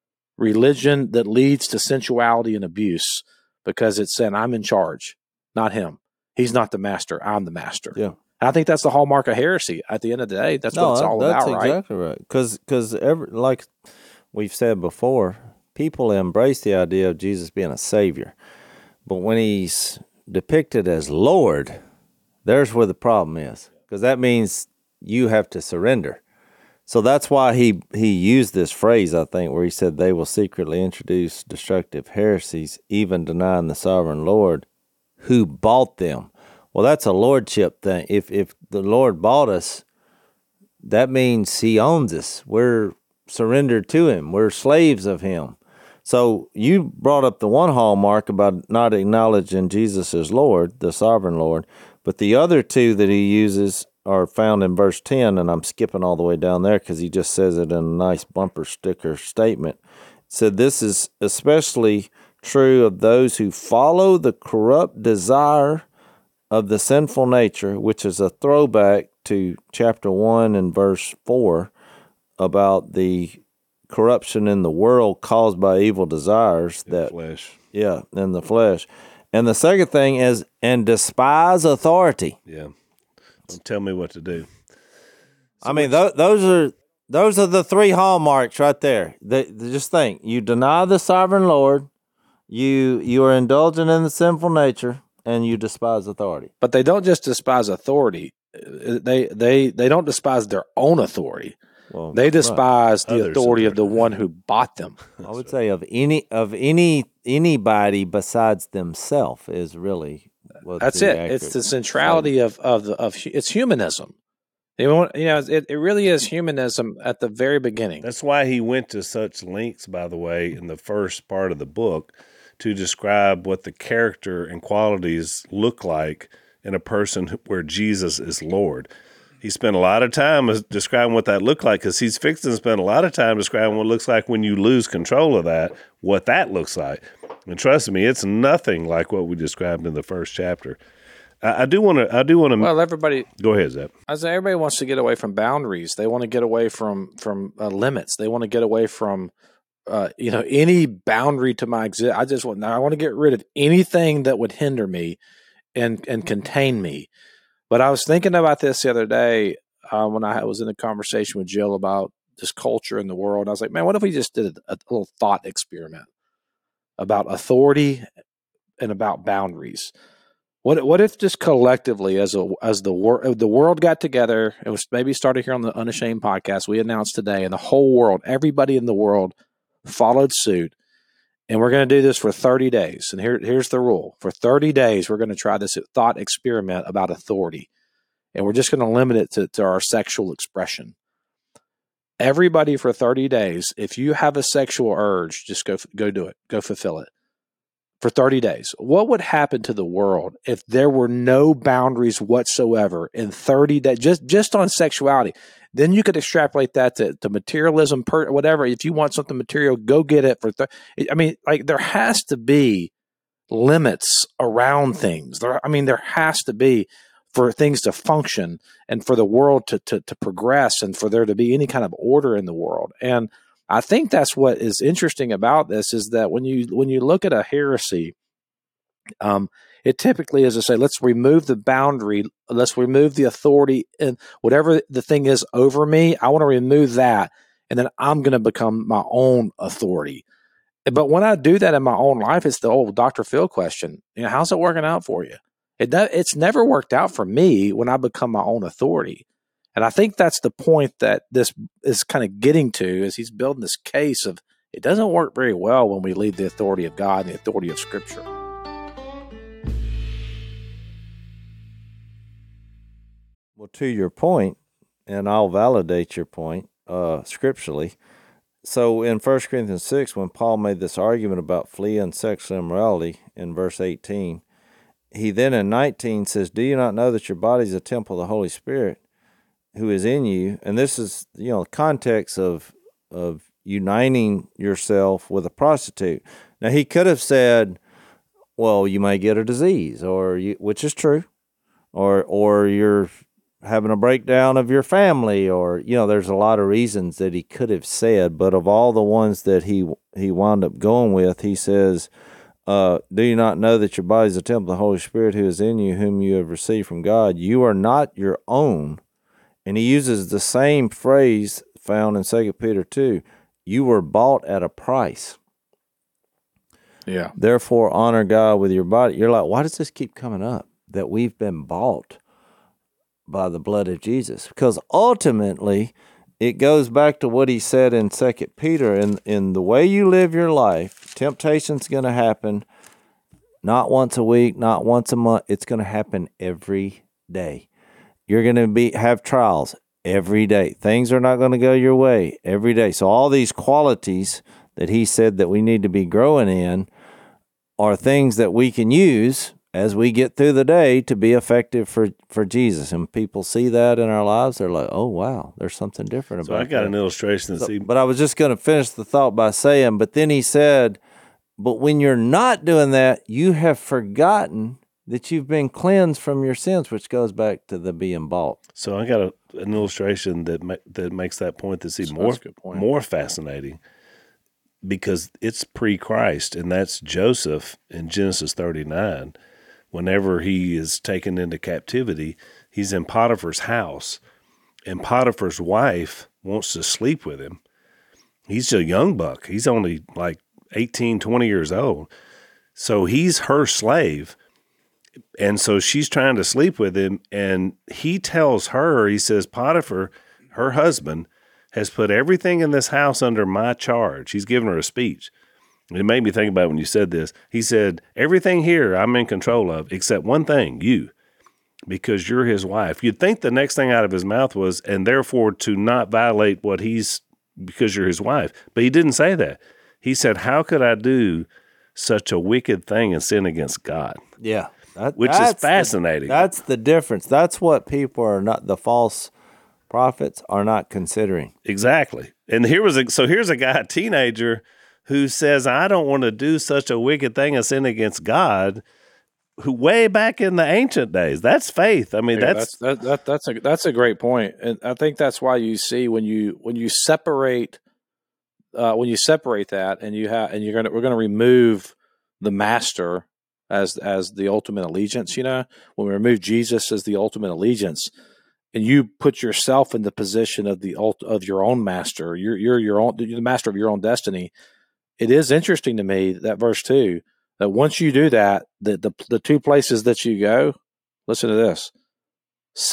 religion that leads to sensuality and abuse because it's saying, I'm in charge, not him. He's not the master. I'm the master. Yeah. I think that's the hallmark of heresy. At the end of the day, that's no, what it's all that's about, right? That's exactly right. Because, because every, like we've said before, people embrace the idea of Jesus being a savior. But when he's depicted as Lord, there's where the problem is. Because that means you have to surrender. So that's why he, he used this phrase, I think, where he said they will secretly introduce destructive heresies, even denying the sovereign Lord who bought them. Well, that's a lordship thing. If if the Lord bought us, that means he owns us. We're surrendered to him. We're slaves of him. So you brought up the one hallmark about not acknowledging Jesus as Lord, the sovereign Lord, but the other two that he uses are found in verse ten, and I'm skipping all the way down there because he just says it in a nice bumper sticker statement. It said, this is especially true of those who follow the corrupt desire of the sinful nature, which is a throwback to chapter one and verse four about the corruption in the world caused by evil desires. In the that flesh. Yeah, in the flesh. And the second thing is, and despise authority. Yeah. Don't tell me what to do. I mean, th- those are those are the three hallmarks right there. They, they just think, you deny the sovereign Lord, you you are indulging in the sinful nature, and you despise authority. But they don't just despise authority. They they they don't despise their own authority. Well, They despise right. the Others' authority of the authority. one who bought them. I would say of any of any anybody besides themselves is really what That's the it. accurate It's the centrality of of the of hu- it's humanism. You know, you know, it, it really is humanism at the very beginning. That's why he went to such lengths, by the way, in the first part of the book to describe what the character and qualities look like in a person where Jesus is Lord. He spent a lot of time describing what that looked like because he's fixing to spend a lot of time describing what it looks like when you lose control of that, what that looks like. And trust me, it's nothing like what we described in the first chapter. I, I do want to. I do want to. Well, everybody, Go ahead, Zeb. I say everybody wants to get away from boundaries. They want to get away from from uh, limits. They want to get away from uh, you know any boundary to my exist. I just want. I want to get rid of anything that would hinder me and and contain me. But I was thinking about this the other day uh, when I was in a conversation with Jill about this culture in the world. I was like, man, what if we just did a, a little thought experiment about authority and about boundaries? What what if just collectively, as a as the wor- the world got together, it was maybe started here on the Unashamed podcast, we announced today, and the whole world, everybody in the world followed suit And we're going to do this for thirty days. And here, here's the rule. For thirty days, we're going to try this thought experiment about authority. And we're just going to limit it to, to our sexual expression. Everybody for thirty days, if you have a sexual urge, just go go do it. Go fulfill it. For thirty days. What would happen to the world if there were no boundaries whatsoever in thirty days, just, just on sexuality? Then you could extrapolate that to, to materialism, per, whatever. If you want something material, go get it for. Th- I mean, like there has to be limits around things. There, I mean, there has to be for things to function and for the world to, to to progress and for there to be any kind of order in the world. And I think that's what is interesting about this is that when you when you look at a heresy, um, it typically is to say, let's remove the boundary, let's remove the authority, and whatever the thing is over me, I want to remove that, and then I'm going to become my own authority. But when I do that in my own life, it's the old Doctor Phil question. You know, how's it working out for you? It does, it's never worked out for me when I become my own authority. And I think that's the point that this is kind of getting to as he's building this case of it doesn't work very well when we leave the authority of God and the authority of Scripture. Well, to your point, and I'll validate your point uh, scripturally. So in First Corinthians six, when Paul made this argument about fleeing sexual immorality in verse eighteen, he then in nineteen says, do you not know that your body is a temple of the Holy Spirit who is in you? And this is, you know, context of of uniting yourself with a prostitute. Now, he could have said, well, you may get a disease, or you, which is true, or or you're having a breakdown of your family, or, you know, there's a lot of reasons that he could have said, but of all the ones that he he wound up going with, he says, uh, do you not know that your body is a temple of the Holy Spirit who is in you, whom you have received from God? You are not your own. And he uses the same phrase found in Second Peter two. You were bought at a price. Yeah. Therefore, honor God with your body. You're like, why does this keep coming up? That we've been bought by the blood of Jesus. Because ultimately, it goes back to what he said in Second Peter. In, in the way you live your life, temptation's going to happen not once a week, not once a month. It's going to happen every day. You're going to be have trials every day. Things are not going to go your way every day. So all these qualities that he said that we need to be growing in are things that we can use as we get through the day to be effective for, for Jesus. And people see that in our lives. They're like, oh, wow, there's something different So about I got that. an illustration to So, see. but I was just going to finish the thought by saying, but then he said, but when you're not doing that, you have forgotten that you've been cleansed from your sins, which goes back to the being bought. So I got a, an illustration that ma- that makes that point that's even That's more a good point. more fascinating, because it's pre-Christ, and that's Joseph in Genesis thirty-nine. Whenever he is taken into captivity, he's in Potiphar's house, and Potiphar's wife wants to sleep with him. He's a young buck. He's only like eighteen, twenty years old. So he's her slave. And so she's trying to sleep with him, and he tells her, he says, Potiphar, her husband, has put everything in this house under my charge. He's giving her a speech. And it made me think about it when you said this. He said, everything here I'm in control of, except one thing, you, because you're his wife. You'd think the next thing out of his mouth was, and therefore to not violate what he's, because you're his wife. But he didn't say that. He said, how could I do such a wicked thing and sin against God? Yeah. That, Which is that's fascinating. The, that's the difference. That's what people are not, the false prophets are not considering. Exactly. And here was a, so here's a guy, a teenager, who says, I don't want to do such a wicked thing and sin against God, who way back in the ancient days. That's faith. I mean, Yeah, that's, that's that, that that's a that's a great point, and I think that's why you see when you when you separate uh, when you separate that, and you have and you're gonna we're gonna remove the master as as the ultimate allegiance. You know, when we remove Jesus as the ultimate allegiance, and you put yourself in the position of the ult, of your own master, you're you're your own you're the master of your own destiny. It is interesting to me that verse two, that once you do that, the the, the two places that you go, listen to this: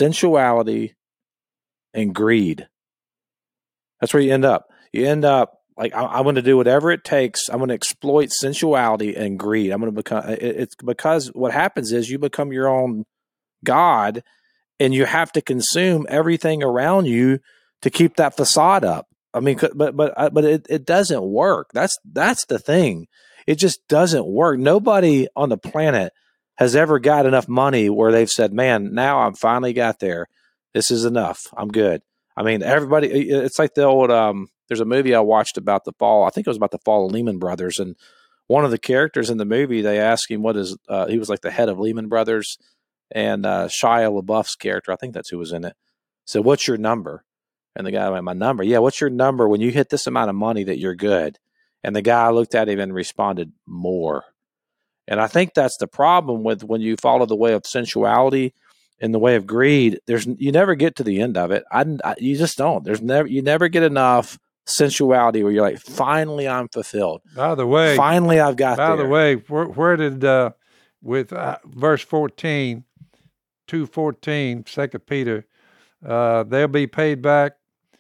sensuality and greed. That's where you end up. You end up Like I, I'm going to do whatever it takes. I'm going to exploit sensuality and greed. I'm going to become. It, it's because what happens is you become your own god, and you have to consume everything around you to keep that facade up. I mean, but but but it, it doesn't work. That's that's the thing. It just doesn't work. Nobody on the planet has ever got enough money where they've said, "Man, now I'm finally got there. This is enough. I'm good." I mean, everybody. It's like the old. Um, there's a movie I watched about the fall. I think it was about the fall of Lehman Brothers, and one of the characters in the movie, they asked him what is. Uh, he was like the head of Lehman Brothers, and uh, Shia LaBeouf's character, I think that's who was in it. said, "What's your number?" And the guy went, "My number? Yeah, what's your number when you hit this amount of money that you're good?" And the guy looked at him and responded, "More." And I think that's the problem with when you follow the way of sensuality and the way of greed. There's you never get to the end of it. I, I you just don't. There's never you never get enough sensuality where you're like, finally I'm fulfilled. By the way, finally I've got by there. the way, where, where did uh, with uh, verse fourteen, two fourteen, Second Peter, uh, they'll be paid back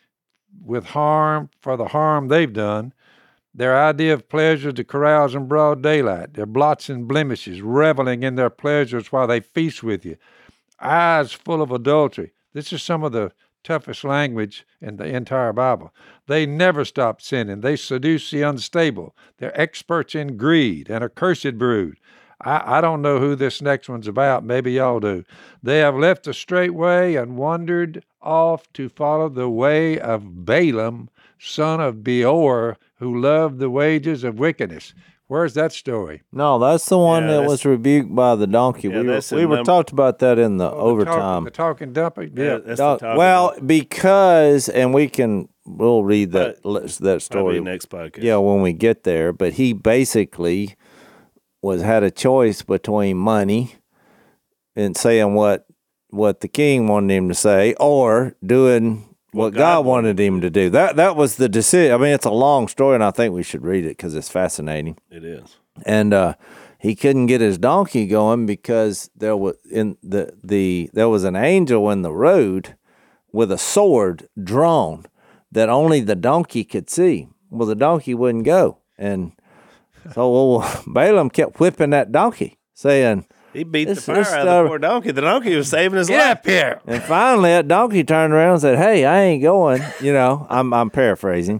with harm for the harm they've done. Their idea of pleasure to carouse in broad daylight, their blots and blemishes, reveling in their pleasures while they feast with you, eyes full of adultery. This is some of the toughest language in the entire Bible. They never stop sinning. They seduce the unstable. They're experts in greed and a cursed brood. I, I don't know who this next one's about. Maybe y'all do. They have left the straight way and wandered off to follow the way of Balaam, son of Beor, who loved the wages of wickedness. Where's that story? No, that's the one Yeah, that that's- was rebuked by the donkey. Yeah, we were, that's we in were num- talked about that in the Oh, overtime. The talking, the talking dumpy? Yeah, Yeah. that's No, the topic. well, because, and we can, we'll read that that Probably story. next podcast. Yeah, when we get there. But he basically was had a choice between money and saying what what the king wanted him to say, or doing what, What God, God wanted him to do. That that was the decision. I mean, it's a long story, and I think we should read it because it's fascinating. It is. And uh, he couldn't get his donkey going because there was in the the there was an angel in the road with a sword drawn that only the donkey could see. Well, the donkey wouldn't go, and so well, Balaam kept whipping that donkey, saying, He beat This- the fire this, out of uh, the poor donkey. The donkey was saving his Get life. up here. and finally that donkey turned around and said, "Hey, I ain't going." You know, I'm I'm paraphrasing.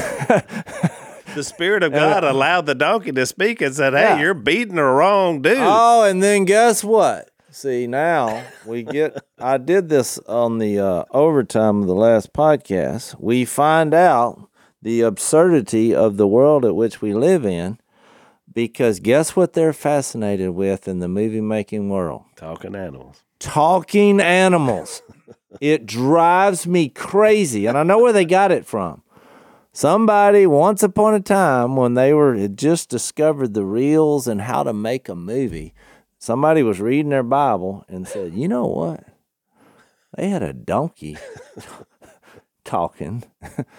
The Spirit of God allowed the donkey to speak and said, "Hey, Yeah. you're beating the wrong dude." Oh, and then guess what? See, now we get, I did this on the uh, overtime of the last podcast. We find out the absurdity of the world at which we live in because guess what they're fascinated with in the movie making world? Talking animals. Talking animals. It drives me crazy. And I know where they got it from. Somebody, once upon a time, when they were had just discovered the reels and how to make a movie, somebody was reading their Bible and said, "You know what? They had a donkey talking."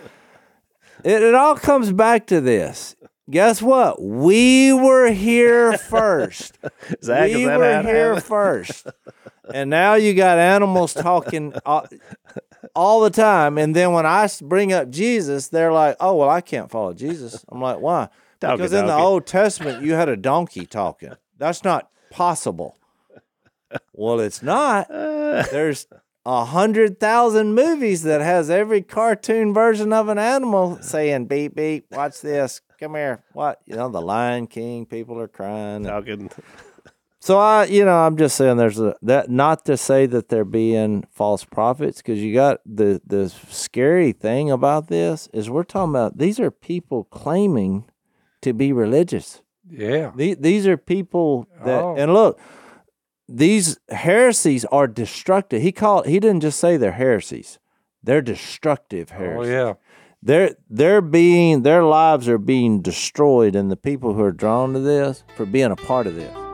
it, it all comes back to this. Guess what? We were here first. Zach, is we that were how it here happened? first. And now you got animals talking all, all the time. And then when I s- bring up Jesus, they're like, "Oh, well, I can't follow Jesus." I'm like, "Why?" Talking Because in the donkey. Old Testament, you had a donkey talking. That's not possible. Well, it's not. There's a hundred thousand movies that has every cartoon version of an animal saying beep beep. Watch this. Come here. What? You know, the Lion King. People are crying. Talking. So I, you know, I'm just saying there's a that not to say that they're being false prophets because you got the the scary thing about this is we're talking about these are people claiming to be religious. Yeah. These, these are people that Oh. and look, these heresies are destructive. He called he didn't just say they're heresies. They're destructive Oh, heresies. yeah. They're they're being their lives are being destroyed and the people who are drawn to this for being a part of this.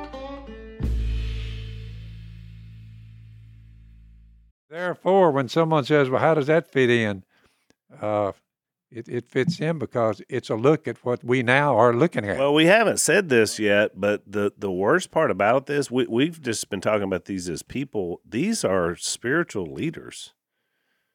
Therefore, when someone says, well, how does that fit in? Uh, it, it fits in because it's a look at what we now are looking at. Well, we haven't said this yet, but the, the worst part about this, we, we've just been talking about these as people. These are spiritual leaders.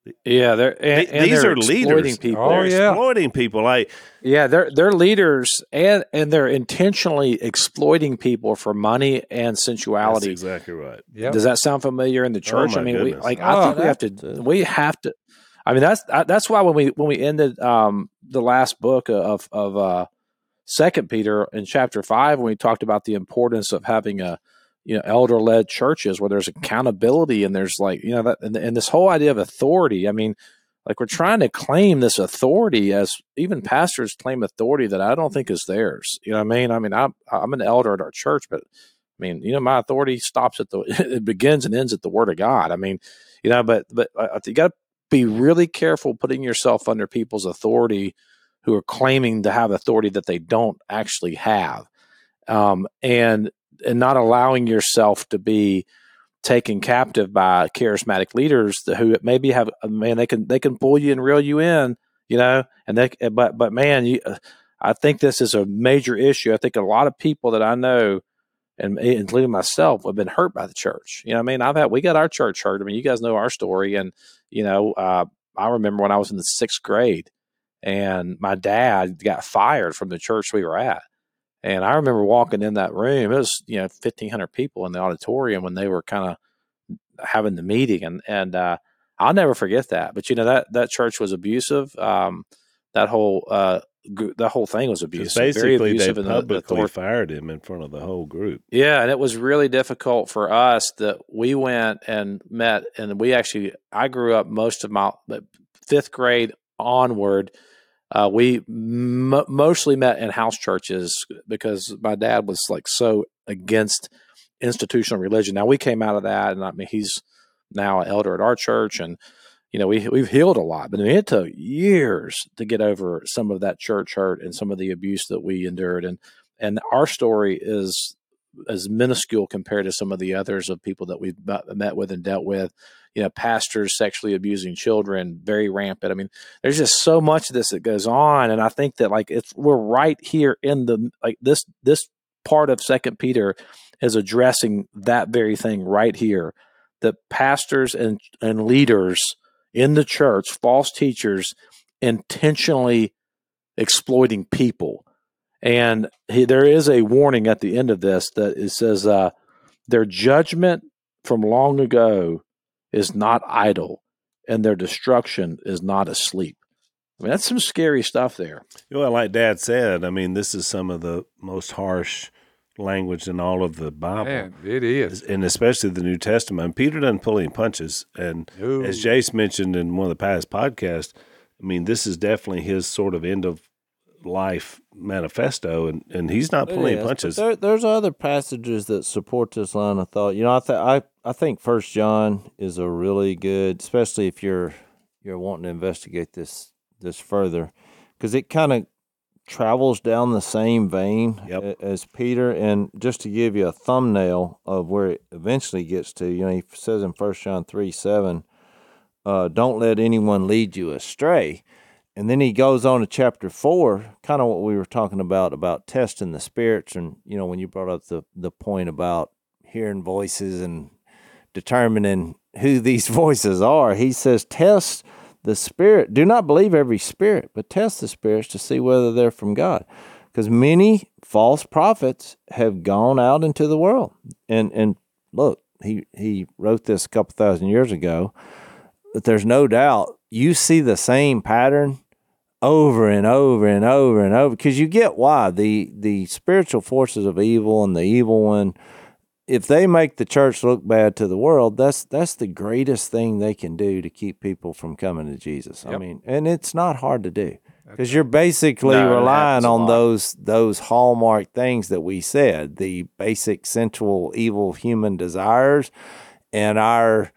Yeah, they're and, Th- and these they're are exploiting leaders. people. Oh, They're yeah. exploiting people. Like, Yeah, they're they're leaders, and and they're intentionally exploiting people for money and that's sensuality. exactly right. Yep. Does that sound familiar in the church? my I mean, we goodness. like. Oh. I think we have to. To- We have to. I mean, that's I- that's why when we when we ended um, the last book of of uh, Second Peter in chapter five, when we talked about the importance of having a you know elder led churches where there's accountability and there's like you know that and, and this whole idea of authority. I mean, like we're trying to claim this authority as even pastors claim authority that I don't think is theirs. You know what I mean? I mean, I'm I'm an elder at our church, but I mean, you know, my authority stops at the it begins and ends at the Word of God. I mean, you know, but but uh, you got to be really careful putting yourself under people's authority who are claiming to have authority that they don't actually have, um, and and not allowing yourself to be taken captive by charismatic leaders who maybe have man they can they can pull you and reel you in, you know, and they but but man, you, I think this is a major issue. I think a lot of people that I know, and including myself, have been hurt by the church. You know, what I mean, I've had we got our church hurt. I mean, you guys know our story, and you know, uh, I remember when I was in the sixth grade, and my dad got fired from the church we were at. And I remember walking in that room. It was, you know, fifteen hundred people in the auditorium when they were kind of having the meeting. And, and, uh, I'll never forget that. But, you know, that, that church was abusive. Um, that whole, uh, gr- the whole thing was 'Cause abusive. Very basically, they abusive. in the- the publicly author- fired him in front of the whole group. yeah, and it was really difficult for us that we went and met, and we actually, I grew up most of my fifth grade onward. Uh, we m- mostly met in house churches because my dad was like so against institutional religion. Now we came out of that, and I mean he's now an elder at our church, and you know we we've healed a lot, but I mean, it took years to get over some of that church hurt and some of the abuse that we endured, and and our story is as minuscule compared to some of the others of people that we've met with and dealt with. You know, pastors sexually abusing children, very rampant. I mean, there's just so much of this that goes on, and I think that like it's we're right here in the like this this part of Second Peter is addressing that very thing right here. That pastors and and leaders in the church, false teachers, intentionally exploiting people. And he, there is a warning at the end of this that it says, uh, their judgment from long ago is not idle, and their destruction is not asleep. I mean, that's some scary stuff there. Well, like Dad said, I mean, this is some of the most harsh language in all of the Bible. Man, it is. And especially the New Testament. And Peter doesn't pull any punches. And No. as Jace mentioned in one of the past podcasts, I mean, this is definitely his sort of end of life manifesto, and, and he's not It pulling is, punches. but There, there's other passages that support this line of thought. You know, I th- I I think First John is a really good, especially if you're you're wanting to investigate this this further, because it kind of travels down the same vein Yep. a- as Peter. And just to give you a thumbnail of where it eventually gets to, you know, he says in First John three seven, uh, "Don't let anyone lead you astray." And then he goes on to chapter four, kind of what we were talking about, about testing the spirits. And, you know, when you brought up the, the point about hearing voices and determining who these voices are, he says, test the spirit. Do not believe every spirit, but test the spirits to see whether they're from God. Because many false prophets have gone out into the world. And, and look, he, he wrote this a couple thousand years ago, but there's no doubt you see the same pattern over and over and over and over, because you get why the the spiritual forces of evil and the evil one, if they make the church look bad to the world, that's that's the greatest thing they can do to keep people from coming to Jesus. I Yep. mean, and it's not hard to do, because you're basically No, it relying happens a on lot. those those hallmark things that we said, the basic sensual evil human desires, and our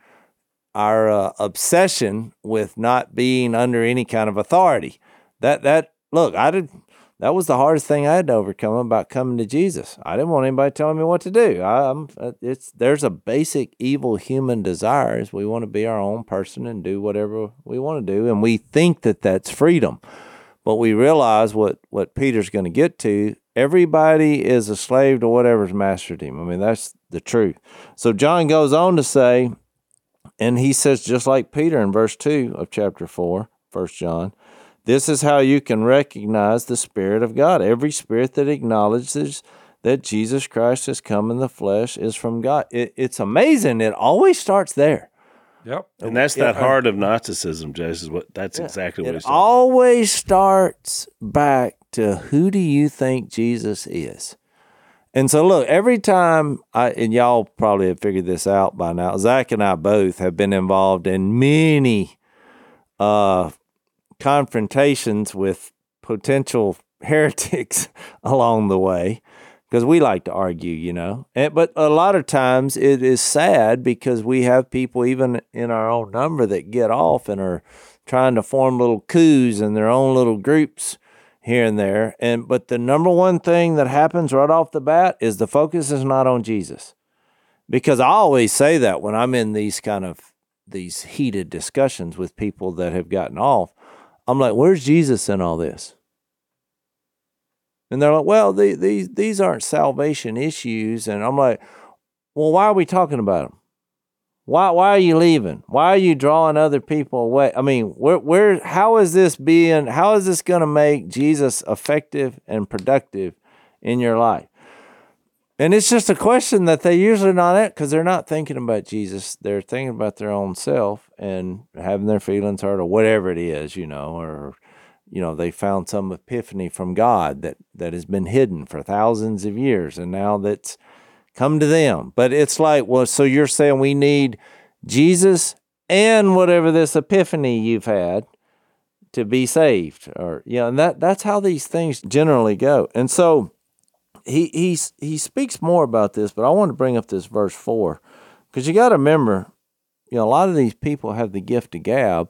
our uh, obsession with not being under any kind of authority. That that look, I did. That was the hardest thing I had to overcome about coming to Jesus. I didn't want anybody telling me what to do. I, I'm. It's there's a basic evil human desires. We want to be our own person and do whatever we want to do, and we think that that's freedom. But we realize what what Peter's going to get to. Everybody is a slave to whatever's mastered him. I mean, that's the truth. So John goes on to say, And he says, just like Peter in verse two of chapter four, First John, this is how you can recognize the Spirit of God. Every spirit that acknowledges that Jesus Christ has come in the flesh is from God. It, it's amazing. It always starts there. Yep. And that's Yeah, that heart of Gnosticism, Jason. What that's Yeah. exactly what It he's talking always starts back to who do you think Jesus is? And so, look, every time, I, and y'all probably have figured this out by now, Zach and I both have been involved in many uh, confrontations with potential heretics along the way, because we like to argue, you know. And, but a lot of times it is sad because we have people even in our own number that get off and are trying to form little coups in their own little groups here and there. And but the number one thing that happens right off the bat is the focus is not on Jesus. Because I always say that when I'm in these kind of these heated discussions with people that have gotten off, I'm like, where's Jesus in all this? And they're like, well, the, these these aren't salvation issues. And I'm like, well, why are we talking about them? Why why are you leaving? Why are you drawing other people away? I mean, where where how is this being how is this going to make Jesus effective and productive in your life? And it's just a question that they usually not at because they're not thinking about Jesus. They're thinking about their own self and having their feelings hurt or whatever it is, you know, or you know, they found some epiphany from God that that has been hidden for thousands of years, and now that's come to them. But it's like, well, so you're saying we need Jesus and whatever this epiphany you've had to be saved, or you know, and that that's how these things generally go. And so he he he speaks more about this, but I want to bring up this verse four because you got to remember, you know, a lot of these people have the gift of gab,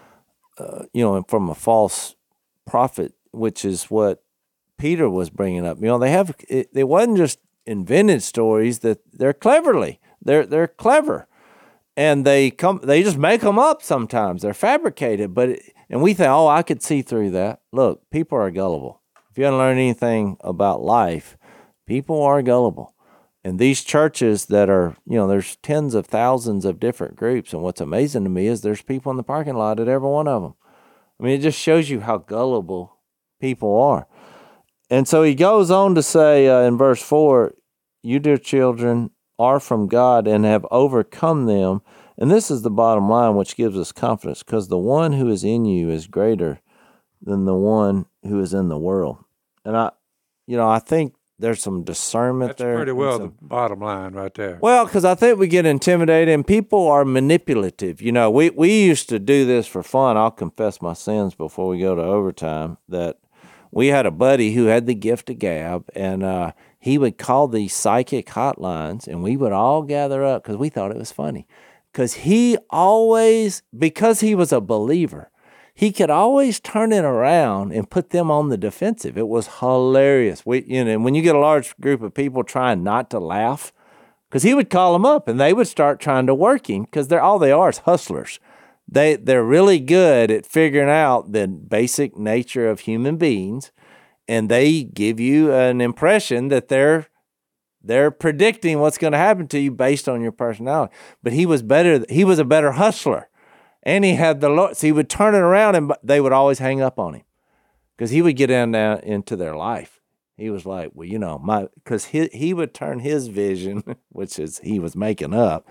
uh, you know, from a false prophet, which is what Peter was bringing up. You know, they have it, it wasn't just invented stories, that they're cleverly they're they're clever, and they come they just make them up sometimes. They're fabricated, but it, and we think, oh, I could see through that. Look, people are gullible. If you haven't learned anything about life, people are gullible. And these churches that are, you know, there's tens of thousands of different groups, and what's amazing to me is there's people in the parking lot at every one of them. I mean, it just shows you how gullible people are. And so he goes on to say uh, in verse four, you, dear children, are from God and have overcome them. And this is the bottom line, which gives us confidence, because the one who is in you is greater than the one who is in the world. And I, you know, I think there's some discernment That's there. pretty well some, the bottom line right there. Well, because I think we get intimidated, and people are manipulative. You know, we, we used to do this for fun. I'll confess my sins before we go to overtime, that we had a buddy who had the gift of gab, and uh, he would call these psychic hotlines, and we would all gather up because we thought it was funny. Because he always, because he was a believer, he could always turn it around and put them on the defensive. It was hilarious. We, you know, when you get a large group of people trying not to laugh, because he would call them up and they would start trying to work him, because they're all they are is hustlers. They they're really good at figuring out the basic nature of human beings, and they give you an impression that they're they're predicting what's going to happen to you based on your personality. But he was better. He was a better hustler. And he had the Lord, so he would turn it around, and they would always hang up on him because he would get in down into their life. He was like, well, you know, my because he he would turn his vision, which is he was making up,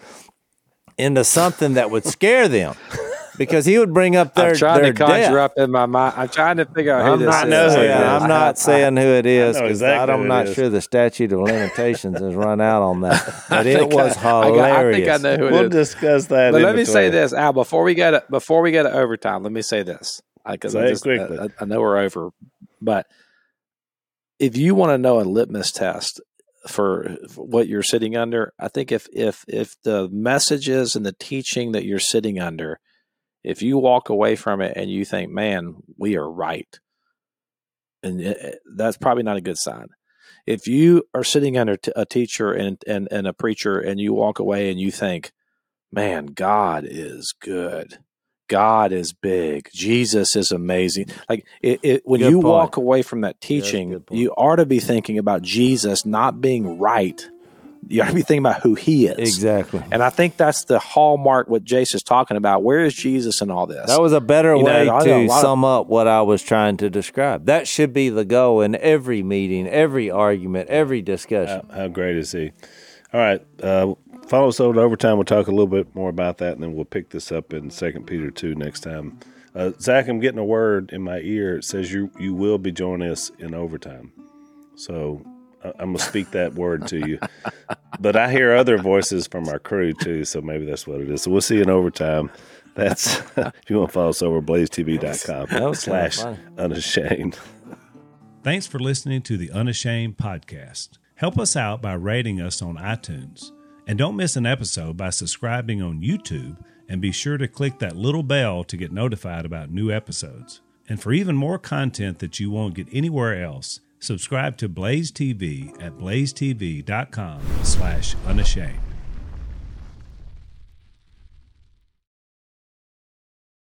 into something that would scare them, because he would bring up their I'm trying their to conjure death. up in my mind. I'm trying to figure out who I'm this not, is. saying, who it I'm not saying who it is know because exactly who I'm it not is. sure the statute of limitations has run out on that. But it was I, got- hilarious. I think I know who it We'll is. discuss that. But in let me say between. this, Al. Before we get to, before we get to overtime, let me say this, because Say I it just quickly. I, I know we're over. But if you want to know a litmus test for, for what you're sitting under, I think if if if the messages and the teaching that you're sitting under, if you walk away from it and you think, man, we are right, and it, that's probably not a good sign. If you are sitting under t- a teacher and, and, and a preacher and you walk away and you think, man, God is good, God is big, Jesus is amazing. Like it, it, when Good you point. walk away from that Yeah, that's a teaching, good point. you ought to be thinking about Jesus not being right, You got to be thinking about who he is. Exactly. And I think that's the hallmark what Jason's talking about. Where is Jesus in all this? That was a better You know, way I know a to lot sum up what I was trying to describe. That should be the goal in every meeting, every argument, every discussion. How, how great is he? All right. Uh, follow us over to Overtime. We'll talk a little bit more about that, and then we'll pick this up in Second Peter two next time. Uh, Zach, I'm getting a word in my ear. It says you you will be joining us in Overtime. So uh, I'm going to speak that word to you. But I hear other voices from our crew, too, so maybe that's what it is. So we'll see you in Overtime. That's if you want to follow us over blaze t v dot com slash unashamed. Thanks for listening to the Unashamed podcast. Help us out by rating us on iTunes. And don't miss an episode by subscribing on YouTube, and be sure to click that little bell to get notified about new episodes. And for even more content that you won't get anywhere else, subscribe to Blaze T V at blaze t v dot com slash unashamed.